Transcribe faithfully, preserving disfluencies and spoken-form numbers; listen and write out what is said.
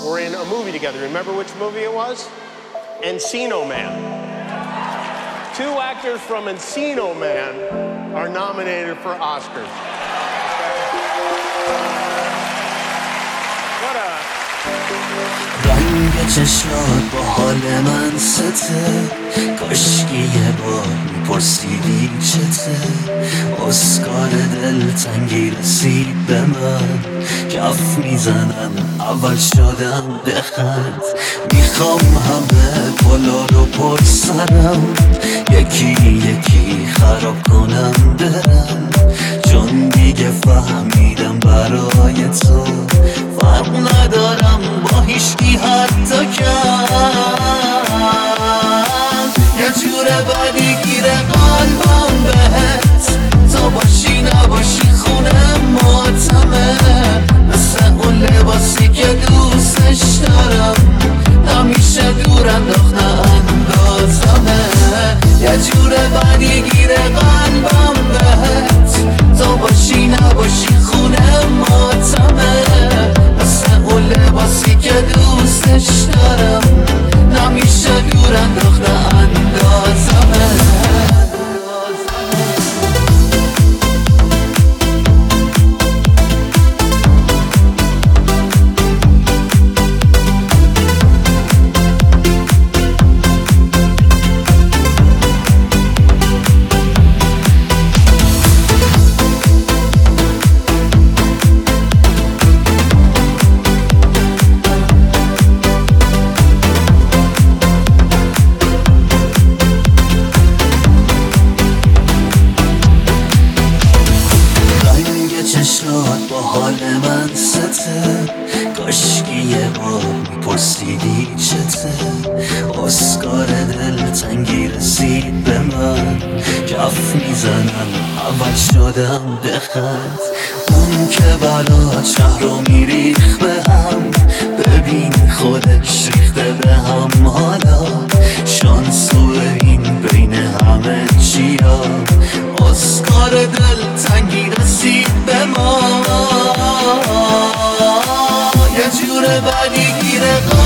were in a movie together. Remember which movie it was? Encino Man. Two actors from Encino Man are nominated for Oscars. What a... رنگ چشات با حال من سته، کاشکی یه بار میپرسیدی چته. اسکار دلتنگی رسید به من، کف میزنم اول شدم بخند. میخوام همه بالا رو پر سرم، یکی یکی خراب کنم برم، چون دیگه فهمیدم برای تو فرق ندارم با هیچکی حتی کم. یه جوره بدی گیره قلبم بهت، تا باشی نباشی خونه ماتمه، مثل اون لباسی که دوستش دارم همیشه دور انداخت نه اندازمه. یه جوره بدی گیره قلبم بهت، تا باشی نباشی خونه ماتمه، مثل اون لباسی که دوستش دارم نمیشه دور انداخت نه اندازمه. چشات با حال من سته، کاشکی یه بار میپرسیدی چته. اسکار دلتنگی رسید به من، کف میزنم اول شدم بخند. اون که بلا شهر رو میریخ به هم، ببین خودش ریخته به هم. حالا شانسو این بین همه چیا، اسکار دلتنگی رسید به ما. یه جوره بدی گیره